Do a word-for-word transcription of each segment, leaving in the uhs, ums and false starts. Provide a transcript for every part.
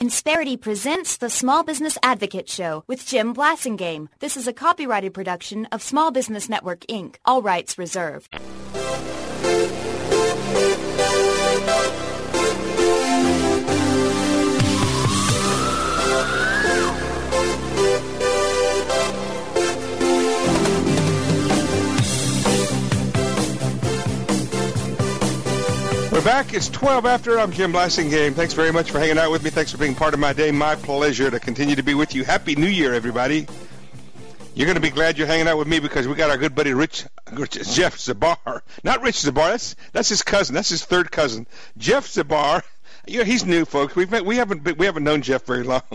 Insperity presents the Small Business Advocate Show with Jim Blasingame. This is a copyrighted production of Small Business Network, Incorporated. All rights reserved. We're back. It's twelve after. I'm Jim Blasingame. Thanks very much for hanging out with me. Thanks for being part of my day. My pleasure to continue to be with you. Happy New Year, everybody. You're going to be glad you're hanging out with me because we got our good buddy Rich, Rich Jeff Zabar. Not Rich Zabar. That's that's his cousin. That's his third cousin. Jeff Zabar. Yeah, he's new, folks. We've met, we haven't we haven't known Jeff very long.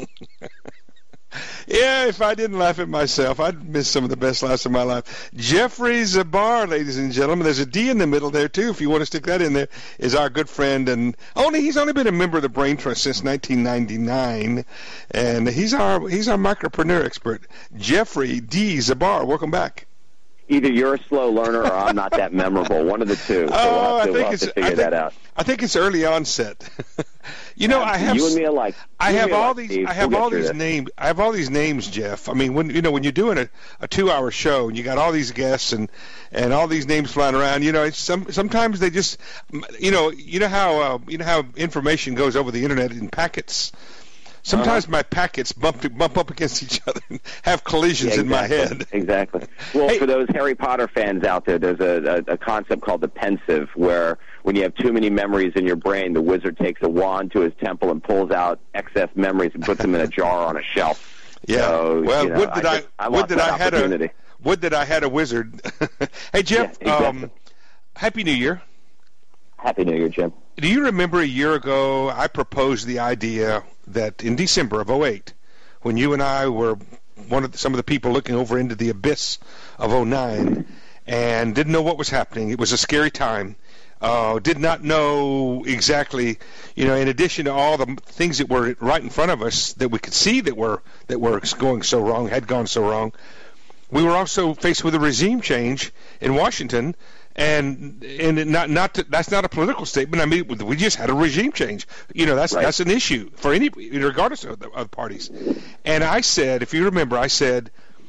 Yeah, if I didn't laugh at myself, I'd miss some of the best laughs of my life. Jeffrey Zabar, ladies and gentlemen. There's a D in the middle there, too, if you want to stick that in there, is our good friend. And only he's only been a member of the Brain Trust since nineteen ninety-nine. And he's our he's our micropreneur expert. Jeffrey D. Zabar, welcome back. Either you're a slow learner or I'm not that memorable. One of the two. So Oh, we'll have to, I think we'll have it's to figure I think, that out. I think it's early onset. You know, I have you and me alike. I You have and me all alike, these. Steve. I have We'll get all through these this. names. I have all these names, Jeff. I mean, when you know when you're doing a, a two-hour show and you got all these guests and, and all these names flying around, you know, it's some sometimes they just, you know, you know how uh, you know how information goes over the internet in packets. Sometimes Uh-huh. my packets bump bump up against each other and have collisions Yeah, in my exactly. head. Exactly. Well, Hey. for those Harry Potter fans out there, there's a, a, a concept called the pensive, where when you have too many memories in your brain, the wizard takes a wand to his temple and pulls out excess memories and puts them in a jar on a shelf. Yeah. So, well, you know, would that I, just- I would lost that that I had a opportunity. would that I had a wizard. Hey Jeff, Yeah, exactly. um, Happy New Year. Happy New Year, Jim. Do you remember a year ago I proposed the idea that in December of oh eight, when you and I were one of the, some of the people looking over into the abyss of oh nine and didn't know what was happening. It was a scary time. Uh, did not know exactly, you know, in addition to all the things that were right in front of us that we could see that were that were going so wrong, had gone so wrong, we were also faced with a regime change in Washington. And and not not to, that's not a political statement. I mean, we just had a regime change. You know, that's Right. that's an issue for any, regardless of the of parties. And I said, if you remember, I said,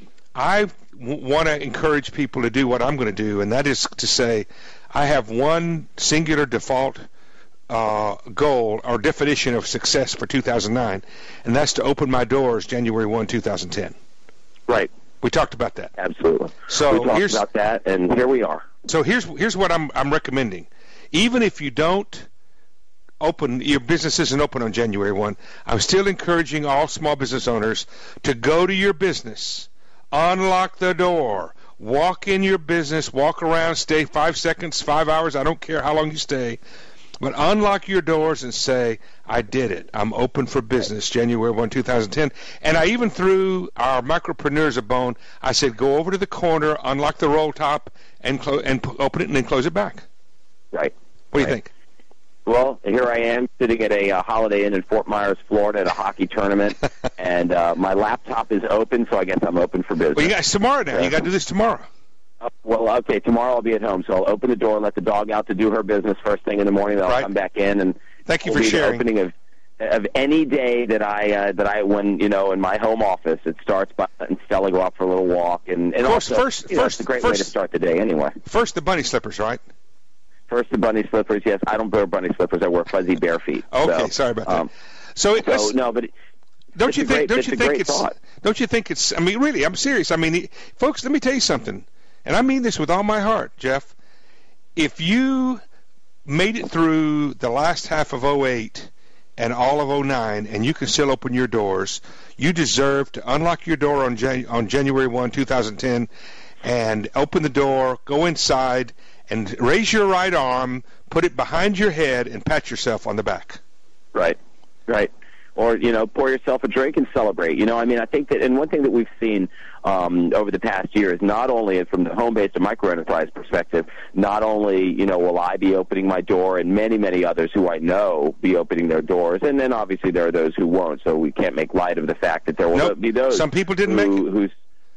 I w- want to encourage people to do what I'm going to do, and that is to say, I have one singular default uh, goal or definition of success for two thousand nine, and that's to open my doors January first, two thousand ten. Right. We talked about that. Absolutely. So we talked here's- about that, and here we are. So here's here's what I'm I'm recommending. Even if you don't open, your business isn't open on January first, I'm still encouraging all small business owners to go to your business, unlock the door, walk in your business, walk around, stay five seconds, five hours, I don't care how long you stay, but unlock your doors and say, I did it. I'm open for business January first, two thousand ten. And I even threw our micropreneurs a bone. I said, go over to the corner, unlock the roll top, and clo- and p- open it and then close it back. Right. What do you Right. think? Well, here I am sitting at a uh, Holiday Inn in Fort Myers, Florida, at a hockey tournament, and uh, my laptop is open, so I guess I'm open for business. Well, you got it's tomorrow now. You got to do this tomorrow. Uh, well, okay, tomorrow I'll be at home, so I'll open the door and let the dog out to do her business first thing in the morning. Then I'll Right. come back in, and Thank you it'll for be sharing. the opening of of any day that I uh, that I when you know in my home office. It starts by letting Stella go out for a little walk, and, and Of course, also first- you know, first- it's a great way first- to start the day anyway. First, the bunny slippers, right? First, the bunny slippers. Yes, I don't wear bunny slippers. I wear fuzzy bare feet. Okay, so, sorry about that. um, so, it, So let's- no, but. It, don't it's you a think? great- don't it's you a think great it's? thought. Don't you think it's? I mean, really, I'm serious. I mean, folks, let me tell you something, and I mean this with all my heart, Jeff. If you made it through the last half of oh eight and all of oh nine, and you can still open your doors, you deserve to unlock your door on Jan- on January first, two thousand ten, and open the door, go inside, and raise your right arm, put it behind your head, and pat yourself on the back. Right, right. Or, you know, pour yourself a drink and celebrate. You know, I mean, I think that, and one thing that we've seen um, over the past year is not only from the home-based and micro-enterprise perspective, not only, you know, will I be opening my door and many, many others who I know be opening their doors, and then obviously there are those who won't, so we can't make light of the fact that there will Nope. be those Some people didn't who, make it. who's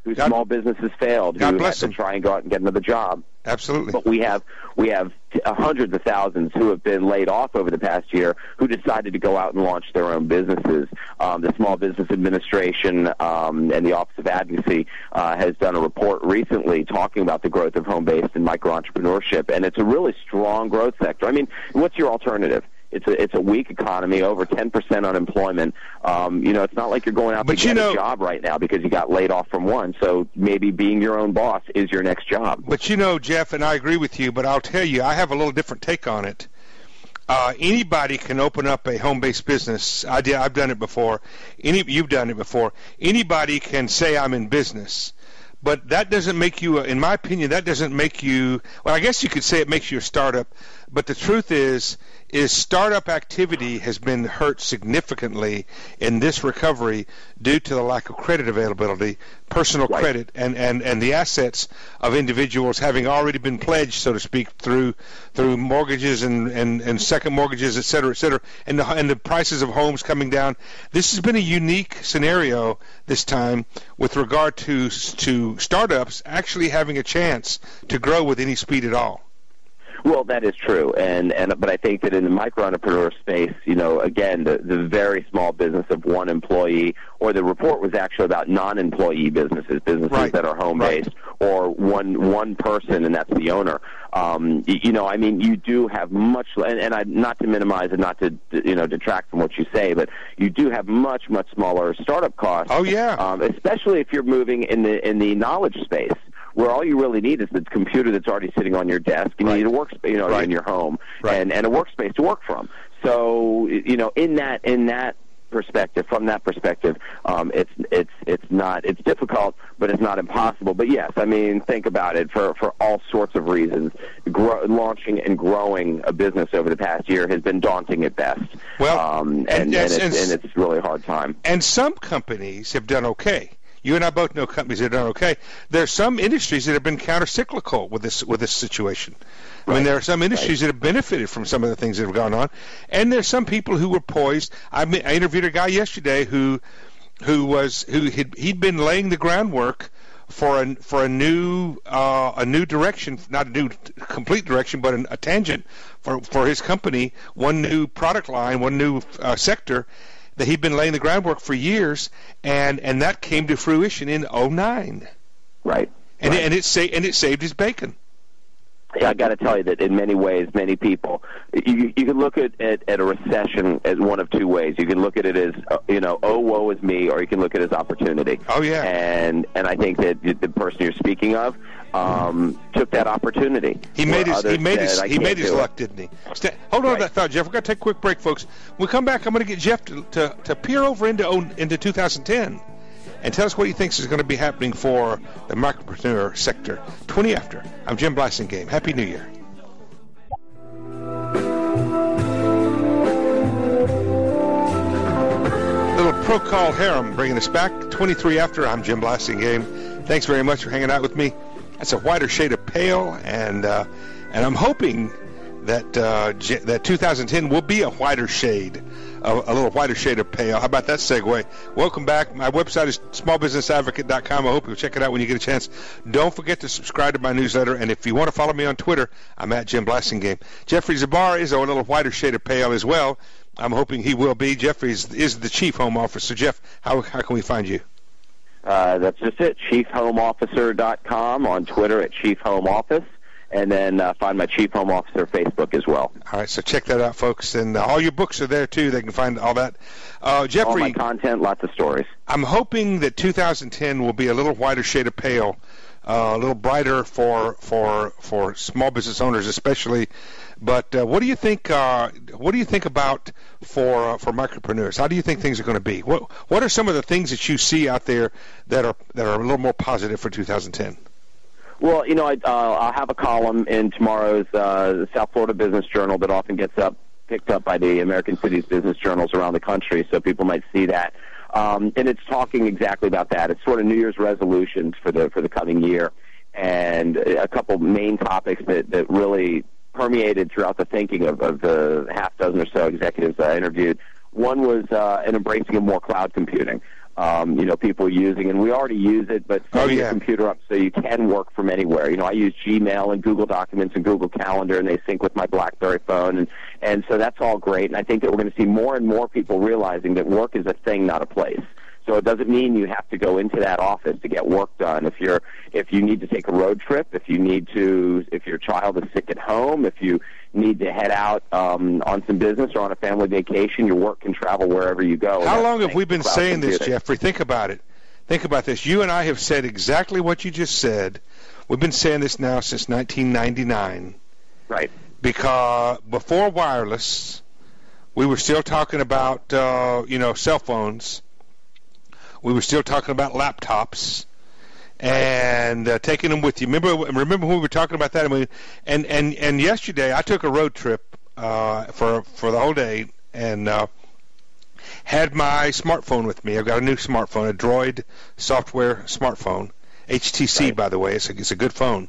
whose God, small business has failed, God who bless has them. to try and go out and get another job. Absolutely. But we have we have t- uh, hundreds of thousands who have been laid off over the past year who decided to go out and launch their own businesses. Um, the Small Business Administration um, and the Office of Advocacy uh, has done a report recently talking about the growth of home-based and micro-entrepreneurship, and it's a really strong growth sector. I mean, what's your alternative? It's a it's a weak economy, over ten percent unemployment. Um, you know, it's not like you're going out but to get know, a job right now because you got laid off from one. So maybe being your own boss is your next job. But you know, Jeff, and I agree with you, but I'll tell you, I have a little different take on it. Uh, anybody can open up a home-based business. I did, I've done it before. Any, you've done it before. Anybody can say I'm in business. But that doesn't make you, in my opinion, that doesn't make you, well, I guess you could say it makes you a startup. But the truth is, is startup activity has been hurt significantly in this recovery due to the lack of credit availability, personal right. credit, and, and, and the assets of individuals having already been pledged, so to speak, through through mortgages and, and, and second mortgages, et cetera, et cetera, and the, and the prices of homes coming down. This has been a unique scenario this time with regard to to startups actually having a chance to grow with any speed at all. Well, that is true, and and but I think that in the micro-entrepreneur space, you know, again, the the very small business of one employee, or the report was actually about non-employee businesses, businesses right. that are home-based, right. or one one person, and that's the owner. Um, you know, I mean, you do have much, and, and I not to minimize and not to you know detract from what you say, but you do have much much smaller startup costs. Oh yeah, um, especially if you're moving in the in the knowledge space, where all you really need is the computer that's already sitting on your desk, and right. you need a workspace, you know, right. in your home, right. and, and a workspace to work from. So, you know, in that in that perspective, from that perspective, um, it's it's it's not it's difficult, but it's not impossible. But yes, I mean, think about it for for all sorts of reasons. Grow, launching and growing a business over the past year has been daunting at best. Well, um, and, and, and, yes, it's, and, and it's really a hard time. And some companies have done okay. You and I both know companies that are done okay. There are some industries that have been counter-cyclical with this with this situation. I mean, there are some industries right. that have benefited from some of the things that have gone on, and there's some people who were poised. I, mean, I interviewed a guy yesterday who who was who had, he'd been laying the groundwork for a for a new uh, a new direction, not a new complete direction, but an, a tangent for for his company, one new product line, one new uh, sector that he'd been laying the groundwork for years, and, and that came to fruition in oh nine. Right. And right. It, and it sa- and it saved his bacon. Yeah, I got to tell you that in many ways, many people, you, you can look at, at, at a recession as one of two ways. You can look at it as, uh, you know, oh, woe is me, or you can look at it as opportunity. Oh, yeah. And and I think that the person you're speaking of um, took that opportunity. He made his he made his he made his luck, it. didn't he? St- hold on right. to that thought, Jeff. We're going to take a quick break, folks. When we come back, I'm going to get Jeff to, to, to peer over into into two thousand ten and tell us what he thinks is going to be happening for the micropreneur sector. twenty after. I'm Jim Blasingame. Happy New Year. Little Procol Harum bringing us back. twenty-three after. I'm Jim Blasingame. Thanks very much for hanging out with me. That's a whiter shade of pale, and uh, and I'm hoping that uh, J- that two thousand ten will be a whiter shade, a, a little whiter shade of pale. How about that segue? Welcome back. My website is small business advocate dot com. I hope you'll check it out when you get a chance. Don't forget to subscribe to my newsletter, and if you want to follow me on Twitter, I'm at Jim Blasingame. Jeffrey Zabar is a little whiter shade of pale as well. I'm hoping he will be. Jeffrey is, is the chief home officer. Jeff, how how can we find you? Uh, that's just it. chief home officer dot com, on Twitter at Chief Home Office, and then uh, find my Chief Home Officer Facebook as well. All right, so check that out, folks. And uh, all your books are there, too. They can find all that. Uh, Jeffrey, all my content, lots of stories. I'm hoping that two thousand ten will be a little whiter shade of pale, uh, a little brighter for for for small business owners especially. But uh, what do you think? Uh, what do you think about for uh, for micropreneurs? How do you think things are going to be? What What are some of the things that you see out there that are that are a little more positive for two thousand ten? Well, you know, I, uh, I'll have a column in tomorrow's uh, South Florida Business Journal that often gets up picked up by the American Cities business journals around the country, so people might see that. Um, and it's talking exactly about that. It's sort of New Year's resolutions for the for the coming year, and a couple main topics that that really permeated throughout the thinking of, of the half dozen or so executives I interviewed. One was uh, an embracing of more cloud computing. Um, you know, people using, and we already use it, but setting oh, yeah. your computer up so you can work from anywhere. You know, I use Gmail and Google Documents and Google Calendar, and they sync with my BlackBerry phone, and, and so that's all great. And I think that we're going to see more and more people realizing that work is a thing, not a place. So it doesn't mean you have to go into that office to get work done. If you're, if you need to take a road trip, if you need to, if your child is sick at home, if you need to head out um, on some business or on a family vacation, your work can travel wherever you go. How long have we been saying computing. this, Jeffrey? Think about it. Think about this. You and I have said exactly what you just said. We've been saying this now since nineteen ninety-nine. Right. Because before wireless, we were still talking about, uh, you know, cell phones. We were still talking about laptops and uh, taking them with you. Remember, remember when we were talking about that? I mean, and and and yesterday I took a road trip uh, for for the whole day and uh, had my smartphone with me. I've got a new smartphone, a Droid software smartphone, H T C, right. By the way. It's a, it's a good phone.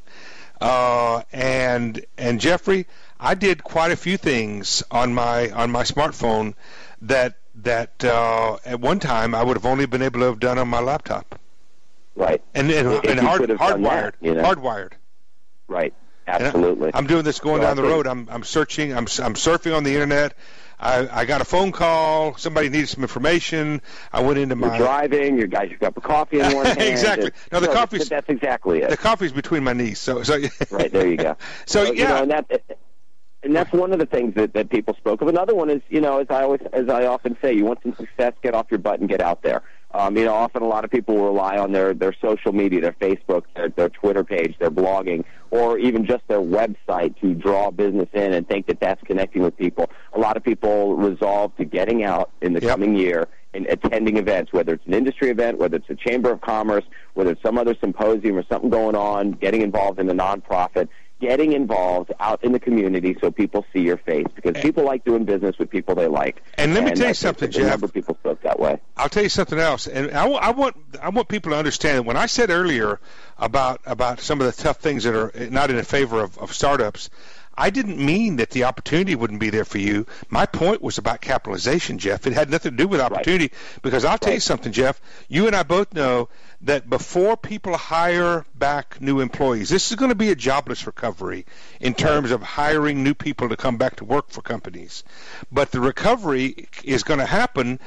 Uh, and and Jeffrey, I did quite a few things on my on my smartphone that. that uh, at one time I would have only been able to have done on my laptop. Right. And, and, and hard, hardwired. That, you know? Hardwired. Right. Absolutely. I, I'm doing this going so down the road. I'm I'm searching. I'm I'm surfing on the internet. I, I got a phone call. Somebody needed some information. I went into You're my driving. You got your cup of coffee in one hand. Exactly. No, the no, coffee's that's exactly it. The coffee's between my knees. So so. Right there you go. So, so yeah. You know, and that, And that's one of the things that, that people spoke of. Another one is, you know, as I always, as I often say, you want some success, get off your butt and get out there. Um, you know, often a lot of people rely on their, their social media, their Facebook, their, their Twitter page, their blogging, or even just their website to draw business in and think that that's connecting with people. A lot of people resolve to getting out in the yep. coming year and attending events, whether it's an industry event, whether it's a Chamber of Commerce, whether it's some other symposium or something going on, getting involved in a nonprofit, getting involved out in the community so people see your face, because people like doing business with people they like. And let me and tell you I something, Jeff. A number of people spoke that way. I'll tell you something else, and I, I want I want people to understand that when I said earlier about about some of the tough things that are not in favor of, of startups, I didn't mean that the opportunity wouldn't be there for you. My point was about capitalization, Jeff. It had nothing to do with opportunity, right. because I'll tell right. you something, Jeff. You and I both know that before people hire back new employees, this is going to be a jobless recovery in terms of hiring new people to come back to work for companies. But the recovery is going to happen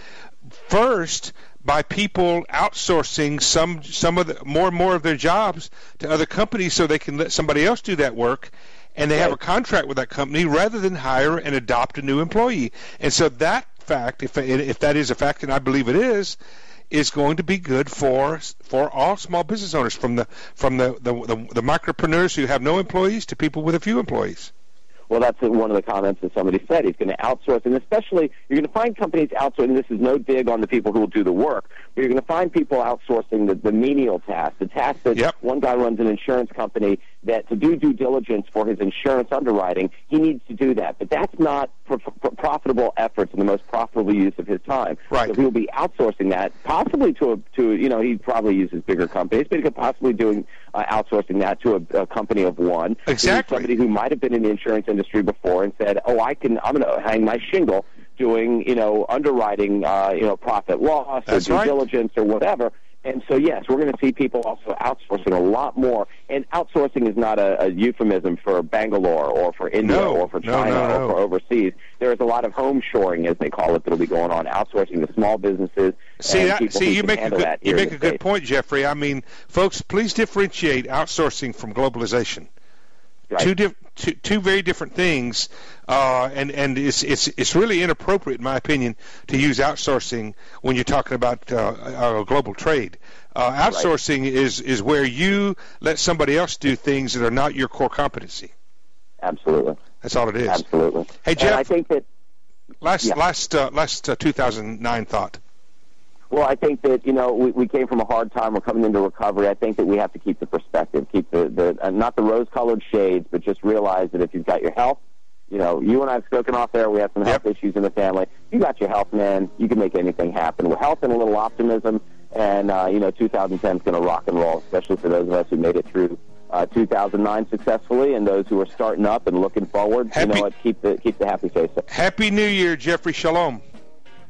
first by people outsourcing some some of the more and more of their jobs to other companies so they can let somebody else do that work. And they have a contract with that company rather than hire and adopt a new employee. And so that fact, if if that is a fact, and I believe it is, is going to be good for for all small business owners, from the from the the, the, the micropreneurs who have no employees to people with a few employees. Well, that's one of the comments that somebody said. He's going to outsource, and especially you're going to find companies outsourcing. This is no dig on the people who will do the work, but you're going to find people outsourcing the, the menial tasks, the tasks that yep. one guy runs an insurance company that to do due diligence for his insurance underwriting, he needs to do that. But that's not pro- pro- profitable efforts and the most profitable use of his time. Right. So he'll be outsourcing that, possibly to a, to you know he probably uses bigger companies, but he could possibly doing uh, outsourcing that to a, a company of one. Exactly. Somebody who might have been in the insurance industry before and said, "Oh, I can. I'm going to hang my shingle doing you know underwriting, uh, you know profit loss or That's due right. diligence or whatever." And so, yes, we're going to see people also outsourcing a lot more. And outsourcing is not a, a euphemism for Bangalore or for India no, or for China no, no, no. or for overseas. There is a lot of home shoring, as they call it, that will be going on, outsourcing to small businesses. See, and that, people see, who you can make a handle good, that you here make in a the good States. point, Jeffrey. I mean, folks, please differentiate outsourcing from globalization. Right. Two, diff- two, two very different things, uh, and and it's it's it's really inappropriate, in my opinion, to use outsourcing when you're talking about uh, uh, global trade. Uh, outsourcing right. is is where you let somebody else do things that are not your core competency. Absolutely. That's all it is. Absolutely. Hey, Jeff. And I think that last yeah. last uh, last uh, two thousand nine thought. Well, I think that, you know, we, we came from a hard time. We're coming into recovery. I think that we have to keep the perspective, keep the, the uh, not the rose-colored shades, but just realize that if you've got your health, you know, you and I have spoken off there. We have some health yep. issues in the family. You got your health, man. You can make anything happen. With health and a little optimism, and, uh, you know, two thousand ten is going to rock and roll, especially for those of us who made it through uh, two thousand nine successfully, and those who are starting up and looking forward. Happy, you know what? Keep the, keep the happy face up. Happy New Year, Jeffrey. Shalom.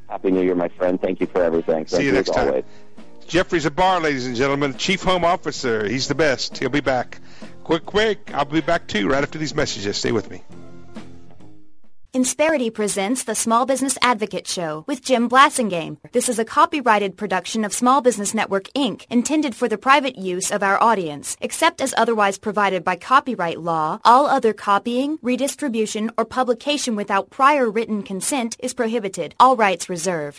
Happy New Year, my friend. Thank you for everything. Thank See you, you next time. Always. Jeffrey Zabar, ladies and gentlemen, Chief Home Officer. He's the best. He'll be back. Quick break. I'll be back, too, right after these messages. Stay with me. Insperity presents the Small Business Advocate Show with Jim Blasingame. This is a copyrighted production of Small Business Network, Incorporated, intended for the private use of our audience. Except as otherwise provided by copyright law, all other copying, redistribution, or publication without prior written consent is prohibited. All rights reserved.